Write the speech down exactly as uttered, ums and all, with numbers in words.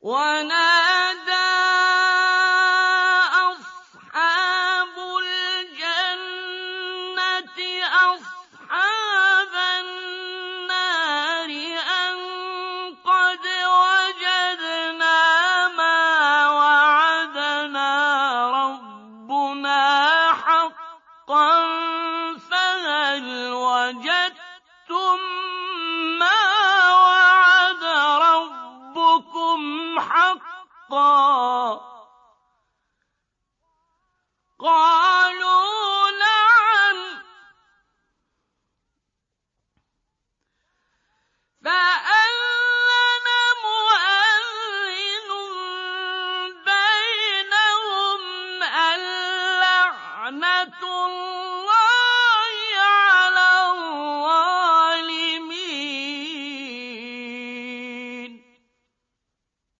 وَنَادَىٰ أَصْحَابُ الْجَنَّةِ أَصْحَابَ النَّارِ أَن قَدْ وَجَدْنَا مَا وَعَدَنَا رَبُّنَا حَقًّا فَهَلْ وَجَدتُّم مَّا وَعَدَ رَبُّكُمْ حَقًّا